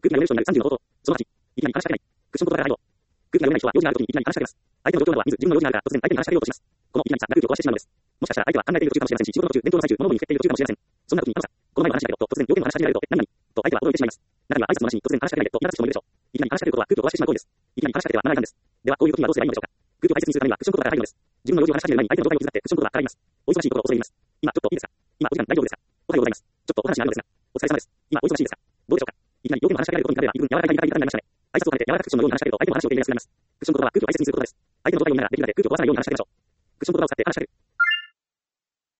空気が読める人になる30の方法。その8、いきなり話しかけない。クッション言葉から対応。空気が読めない人は用事があるときにいきなり話しかけます。相手の状況などは見ず、自分の用事があるが、突然相手に話しかけようとします。このいきなりさが空気を壊してしまうのです。もしかしたら相手は考えている途中かもしれませんし、仕事の途中、勉強の最中、物にふけっている途中かもしれません。そんな時に、この前の話だけど、と突然要点の話し始められると、何々と相手は驚いてしまいます。中には挨拶の話に突然話しかけないでと言い出す人もいるでしょう。いきなり話しかけることは空気を壊してしまう行為です。いきなり話しかけてはならないんです。では、こういう時にはどうすればいいのでしょうか。空気を大切にするためにはクッション言葉が入るのです。自分の用事を話し始める前に相手の状態を気遣ってクッション言葉が入ります。お忙しいところを恐れ入ります。今ちょっといいですか。今お時間大丈夫ですか。おはようございます。ちょっとお話があるのですが、お疲れ様です。今お忙しいですか。どうでしょうか。いきなり要点の話しかけられることに彼は柔らかい言い方になりましたね。挨拶を兼ねて柔らかくクッションのように話しかけると相手も話を受け入れやすくなります。クッション言葉は空気を大切にすることです。相手の状態を見ながらできるまで空気を壊さないように話しかけましょう。